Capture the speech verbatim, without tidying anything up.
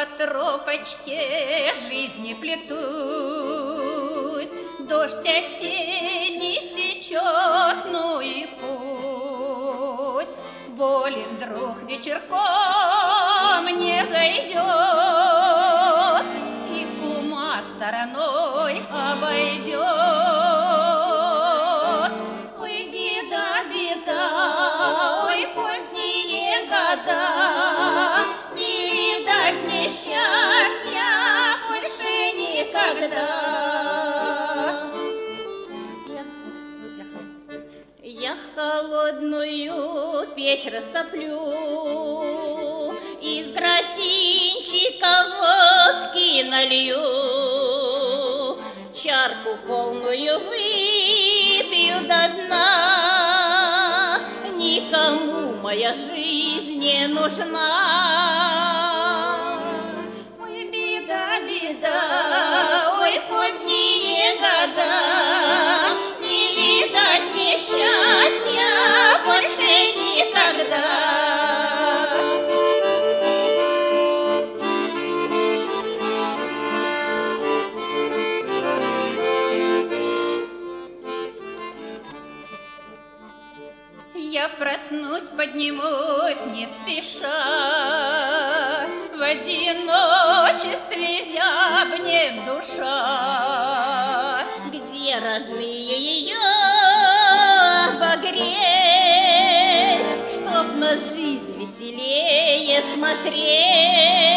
по тропочке жизни плетусь, дождь осенний сечет, ну и пусть. Болен друг вечерком не зайдет, и кума стороной обойдет. Ой, беда, беда, ой, поздние года, не видать несчастья больше никогда. Я холодную печь растоплю, из графинчика водки налью, чарку полную выпью до дна. Никому моя жизнь не нужна. Ой, беда, беда, ой, поздние года, не видать несчастья больше никогда. Я проснусь, поднимусь не спеша, в одиночестве зябнет душа. Где родные ее обогреть, чтоб на жизнь веселее смотреть?